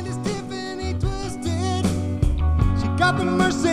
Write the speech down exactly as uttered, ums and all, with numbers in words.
mind is Tiffany twisted. She got the Mercedes